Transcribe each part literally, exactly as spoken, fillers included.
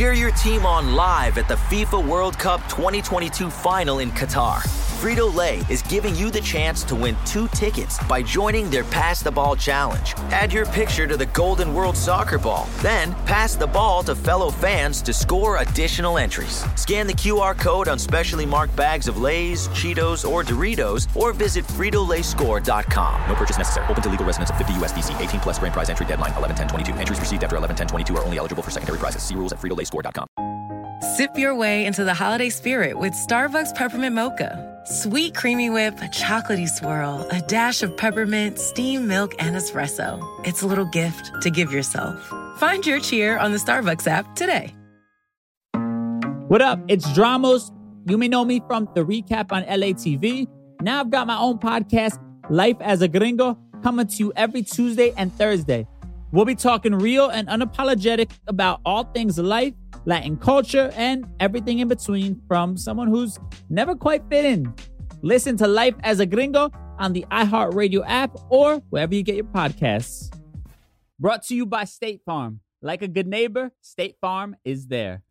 Cheer your team on live at the FIFA World Cup twenty twenty-two final in Qatar. Frito-Lay is giving you the chance to win two tickets by joining their Pass the Ball challenge. Add your picture to the Golden World Soccer Ball, then pass the ball to fellow fans to score additional entries. Scan the Q R code on specially marked bags of Lay's, Cheetos, or Doritos, or visit Frito Lay Score dot com. No purchase necessary. Open to legal residents of fifty U S D C. eighteen plus grand prize entry deadline eleven ten twenty-two. Entries received after eleven ten twenty-two are only eligible for secondary prizes. See rules at Frito Lay Score dot com. Sip your way into the holiday spirit with Starbucks Peppermint Mocha. Sweet creamy whip, a chocolatey swirl, a dash of peppermint, steamed milk, and espresso. It's a little gift to give yourself. Find your cheer on the Starbucks app today. What up? It's Dramos. You may know me from the recap on L A T V. Now I've got my own podcast, Life as a Gringo, coming to you every Tuesday and Thursday. We'll be talking real and unapologetic about all things life, Latin culture, and everything in between from someone who's never quite fit in. Listen to Life as a Gringo on the iHeartRadio app or wherever you get your podcasts. Brought to you by State Farm. Like a good neighbor, State Farm is there.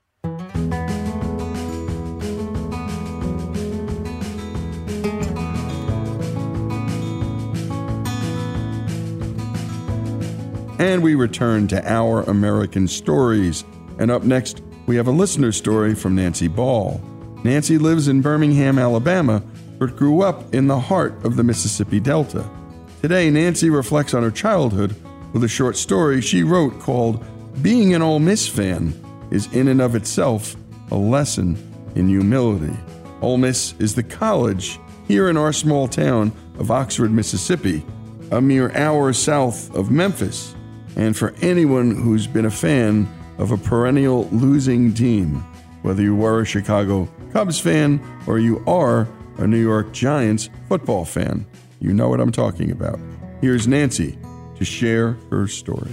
And we return to Our American Stories. And up next, we have a listener story from Nancy Ball. Nancy lives in Birmingham, Alabama, but grew up in the heart of the Mississippi Delta. Today, Nancy reflects on her childhood with a short story she wrote called Being an Ole Miss Fan is in and of itself a lesson in humility. Ole Miss is the college here in our small town of Oxford, Mississippi, a mere hour south of Memphis. And for anyone who's been a fan of a perennial losing team, whether you were a Chicago Cubs fan or you are a New York Giants football fan, you know what I'm talking about. Here's Nancy to share her story.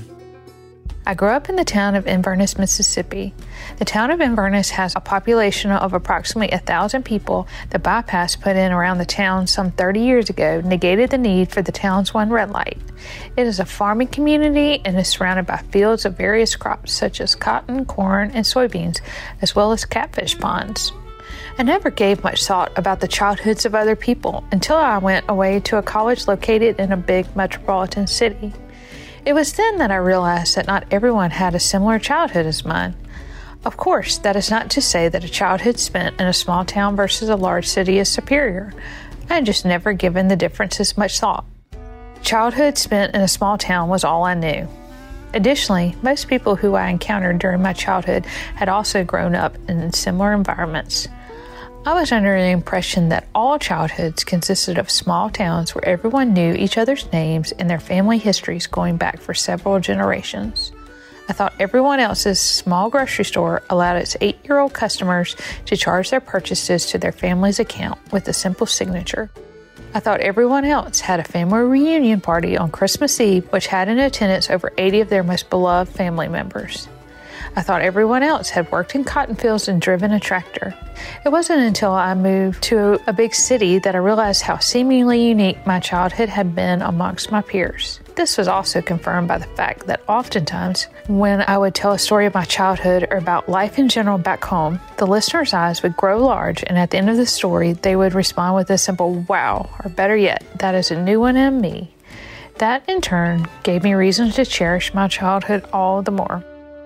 I grew up in the town of Inverness, Mississippi. The town of Inverness has a population of approximately one thousand people. The bypass put in around the town some thirty years ago negated the need for the town's one red light. It is a farming community and is surrounded by fields of various crops such as cotton, corn, and soybeans, as well as catfish ponds. I never gave much thought about the childhoods of other people until I went away to a college located in a big metropolitan city. It was then that I realized that not everyone had a similar childhood as mine. Of course, that is not to say that a childhood spent in a small town versus a large city is superior. I had just never given the differences much thought. Childhood spent in a small town was all I knew. Additionally, most people who I encountered during my childhood had also grown up in similar environments. I was under the impression that all childhoods consisted of small towns where everyone knew each other's names and their family histories going back for several generations. I thought everyone else's small grocery store allowed its eight-year-old customers to charge their purchases to their family's account with a simple signature. I thought everyone else had a family reunion party on Christmas Eve, which had in attendance over eighty of their most beloved family members. I thought everyone else had worked in cotton fields and driven a tractor. It wasn't until I moved to a big city that I realized how seemingly unique my childhood had been amongst my peers. This was also confirmed by the fact that oftentimes, when I would tell a story of my childhood or about life in general back home, the listener's eyes would grow large, and at the end of the story, they would respond with a simple wow, or better yet, that is a new one in me. That, in turn, gave me reason to cherish my childhood all the more.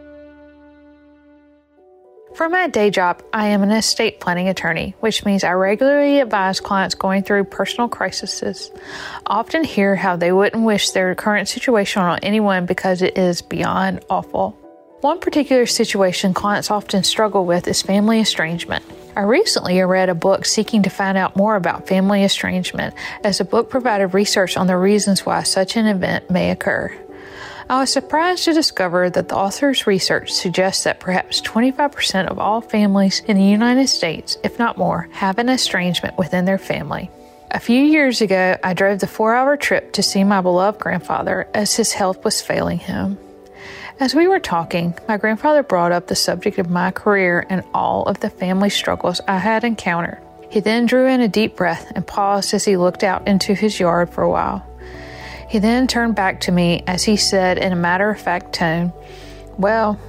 For my day job, I am an estate planning attorney, which means I regularly advise clients going through personal crises. I often hear how they wouldn't wish their current situation on anyone because it is beyond awful. One particular situation clients often struggle with is family estrangement. I recently read a book seeking to find out more about family estrangement, as the book provided research on the reasons why such an event may occur. I was surprised to discover that the author's research suggests that perhaps twenty-five percent of all families in the United States, if not more, have an estrangement within their family. A few years ago, I drove the four-hour trip to see my beloved grandfather as his health was failing him. As we were talking, my grandfather brought up the subject of my career and all of the family struggles I had encountered. He then drew in a deep breath and paused as he looked out into his yard for a while. He then turned back to me as he said in a matter-of-fact tone, "Well,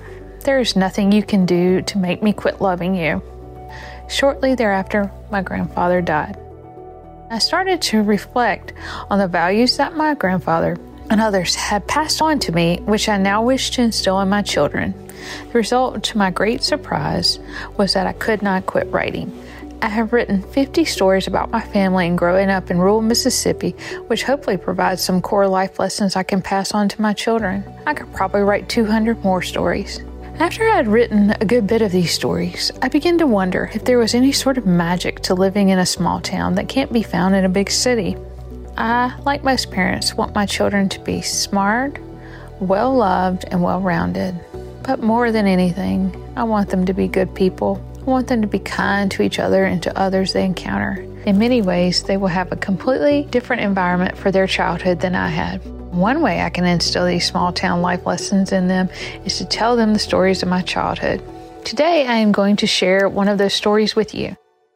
There is nothing you can do to make me quit loving you. Shortly thereafter, my grandfather died. I started to reflect on the values that my grandfather and others had passed on to me, which I now wish to instill in my children. The result, to my great surprise, was that I could not quit writing. I have written fifty stories about my family and growing up in rural Mississippi, which hopefully provides some core life lessons I can pass on to my children. I could probably write two hundred more stories. After I had written a good bit of these stories, I began to wonder if there was any sort of magic to living in a small town that can't be found in a big city. I, like most parents, want my children to be smart, well-loved, and well-rounded. But more than anything, I want them to be good people. I want them to be kind to each other and to others they encounter. In many ways, they will have a completely different environment for their childhood than I had. One way I can instill these small town life lessons in them is to tell them the stories of my childhood. Today, I am going to share one of those stories with you.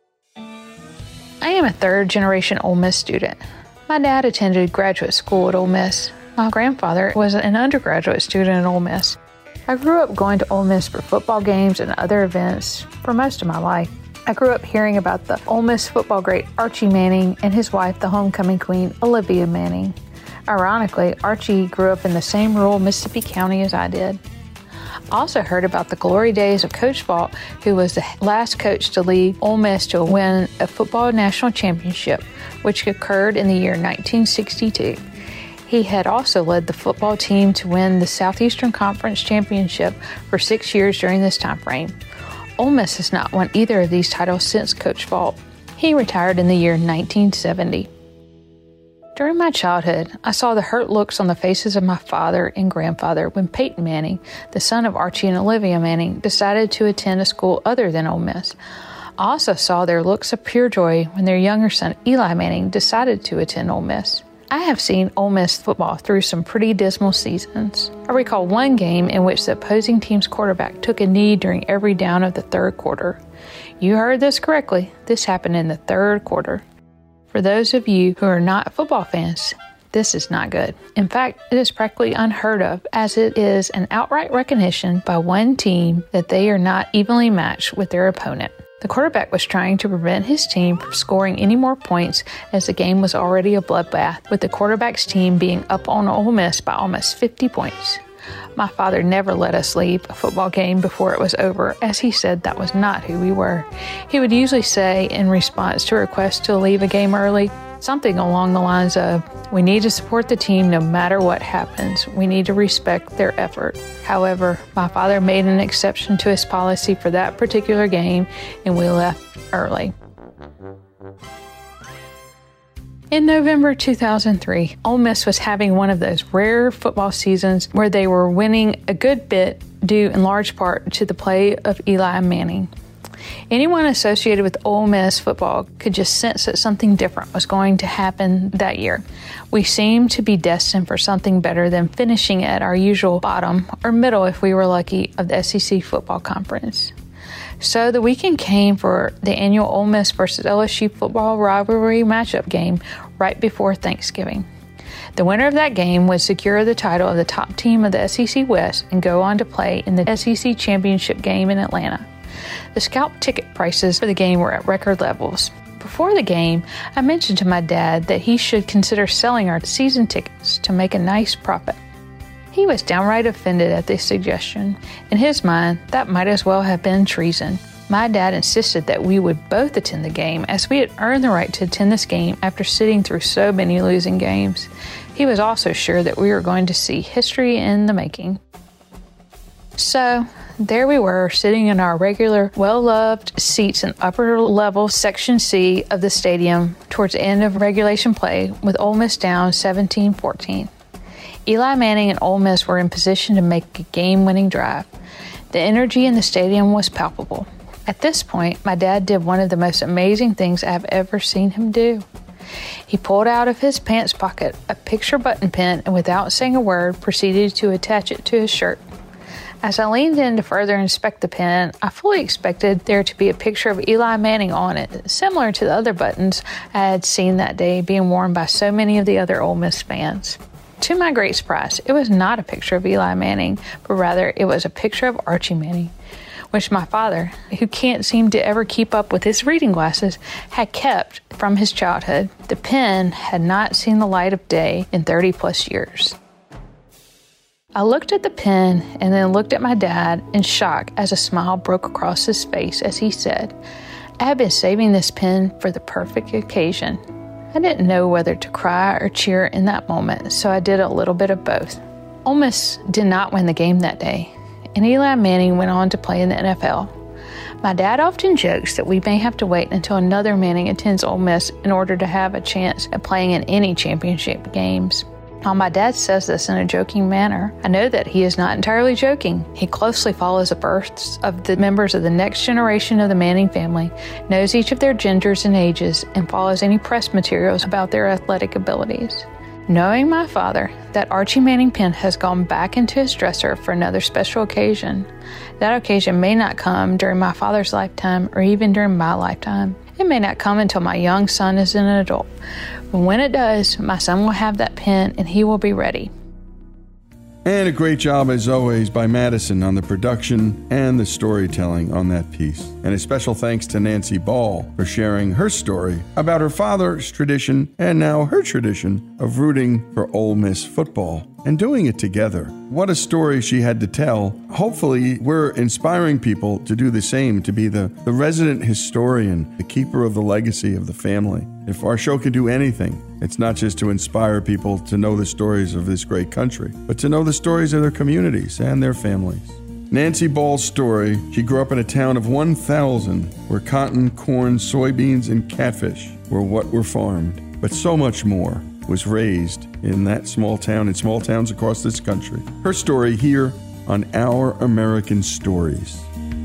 I am a third generation Ole Miss student. My dad attended graduate school at Ole Miss. My grandfather was an undergraduate student at Ole Miss. I grew up going to Ole Miss for football games and other events for most of my life. I grew up hearing about the Ole Miss football great Archie Manning and his wife, the homecoming queen, Olivia Manning. Ironically, Archie grew up in the same rural Mississippi county as I did. I also heard about the glory days of Coach Vaught, who was the last coach to lead Ole Miss to win a football national championship, which occurred in the year nineteen sixty-two. He had also led the football team to win the Southeastern Conference Championship for six years during this time frame. Ole Miss has not won either of these titles since Coach Vaught. He retired in the year nineteen seventy. During my childhood, I saw the hurt looks on the faces of my father and grandfather when Peyton Manning, the son of Archie and Olivia Manning, decided to attend a school other than Ole Miss. I also saw their looks of pure joy when their younger son, Eli Manning, decided to attend Ole Miss. I have seen Ole Miss football through some pretty dismal seasons. I recall one game in which the opposing team's quarterback took a knee during every down of the third quarter. You heard this correctly. This happened in the third quarter. For those of you who are not football fans, this is not good. In fact, it is practically unheard of, as it is an outright recognition by one team that they are not evenly matched with their opponent. The quarterback was trying to prevent his team from scoring any more points, as the game was already a bloodbath, with the quarterback's team being up on Ole Miss by almost fifty points. My father never let us leave a football game before it was over, as he said that was not who we were. He would usually say, in response to requests to leave a game early, something along the lines of, "We need to support the team no matter what happens. We need to respect their effort." However, my father made an exception to his policy for that particular game, and we left early. In November two thousand three, Ole Miss was having one of those rare football seasons where they were winning a good bit due in large part to the play of Eli Manning. Anyone associated with Ole Miss football could just sense that something different was going to happen that year. We seemed to be destined for something better than finishing at our usual bottom or middle, if we were lucky, of the S E C football conference. So the weekend came for the annual Ole Miss versus L S U football rivalry matchup game right before Thanksgiving. The winner of that game would secure the title of the top team of the S E C West and go on to play in the S E C championship game in Atlanta. The scalp ticket prices for the game were at record levels. Before the game, I mentioned to my dad that he should consider selling our season tickets to make a nice profit. He was downright offended at this suggestion. In his mind, that might as well have been treason. My dad insisted that we would both attend the game, as we had earned the right to attend this game after sitting through so many losing games. He was also sure that we were going to see history in the making. So, there we were, sitting in our regular, well-loved seats in upper level Section C of the stadium towards the end of regulation play, with Ole Miss down seventeen fourteen. Eli Manning and Ole Miss were in position to make a game-winning drive. The energy in the stadium was palpable. At this point, my dad did one of the most amazing things I have ever seen him do. He pulled out of his pants pocket a picture button pen and, without saying a word, proceeded to attach it to his shirt. As I leaned in to further inspect the pen, I fully expected there to be a picture of Eli Manning on it, similar to the other buttons I had seen that day being worn by so many of the other Ole Miss fans. To my great surprise, it was not a picture of Eli Manning, but rather it was a picture of Archie Manning, which my father, who can't seem to ever keep up with his reading glasses, had kept from his childhood. The pen had not seen the light of day in thirty plus years. I looked at the pen and then looked at my dad in shock as a smile broke across his face as he said, "I have been saving this pen for the perfect occasion." I didn't know whether to cry or cheer in that moment, so I did a little bit of both. Ole Miss did not win the game that day, and Eli Manning went on to play in the N F L. My dad often jokes that we may have to wait until another Manning attends Ole Miss in order to have a chance at playing in any championship games. While my dad says this in a joking manner, I know that he is not entirely joking. He closely follows the births of the members of the next generation of the Manning family, knows each of their genders and ages, and follows any press materials about their athletic abilities. Knowing my father, that Archie Manning pen has gone back into his dresser for another special occasion. That occasion may not come during my father's lifetime or even during my lifetime. It may not come until my young son is an adult. But when it does, my son will have that pen and he will be ready. And a great job, as always, by Madison on the production and the storytelling on that piece. And a special thanks to Nancy Ball for sharing her story about her father's tradition and now her tradition of rooting for Ole Miss football and doing it together. What a story she had to tell. Hopefully, we're inspiring people to do the same, to be the, the resident historian, the keeper of the legacy of the family. If our show can do anything, it's not just to inspire people to know the stories of this great country, but to know the stories of their communities and their families. Nancy Ball's story, she grew up in a town of one thousand where cotton, corn, soybeans, and catfish were what were farmed, but so much more was raised in that small town and small towns across this country. Her story here on Our American Stories.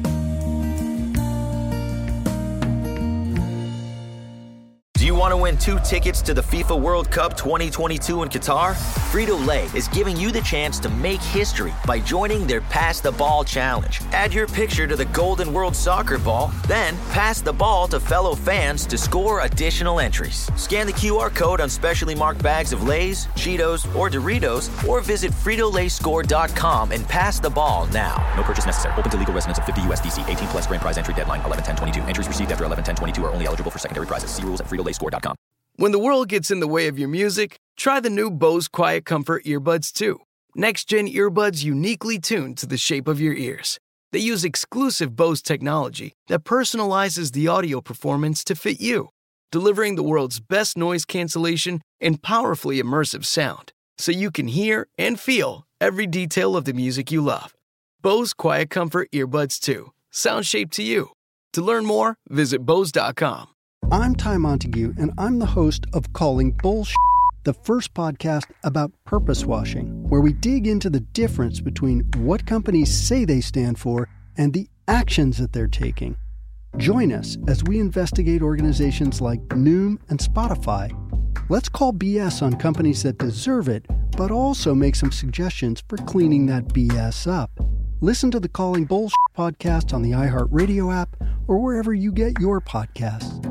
Do you want to win two tickets to the FIFA World Cup twenty twenty-two in Qatar? Frito-Lay is giving you the chance to make history by joining their Pass the Ball Challenge. Add your picture to the Golden World Soccer Ball, then pass the ball to fellow fans to score additional entries. Scan the Q R code on specially marked bags of Lay's, Cheetos, or Doritos, or visit Frito Lay Score dot com and pass the ball now. No purchase necessary. Open to legal residents of fifty U S D C. eighteen plus grand prize entry deadline eleven ten twenty-two. Entries received after eleven ten twenty-two are only eligible for secondary prizes. See rules at Frito Lay Score dot com. When the world gets in the way of your music, try the new Bose Quiet Comfort earbuds two. Next-gen earbuds uniquely tuned to the shape of your ears. They use exclusive Bose technology that personalizes the audio performance to fit you, delivering the world's best noise cancellation and powerfully immersive sound, so you can hear and feel every detail of the music you love. Bose Quiet Comfort earbuds two. Sound shaped to you. To learn more, visit Bose dot com. I'm Ty Montague, and I'm the host of Calling Bullshit, the first podcast about purpose washing, where we dig into the difference between what companies say they stand for and the actions that they're taking. Join us as we investigate organizations like Noom and Spotify. Let's call B S on companies that deserve it, but also make some suggestions for cleaning that B S up. Listen to the Calling Bullshit podcast on the iHeartRadio app or wherever you get your podcasts.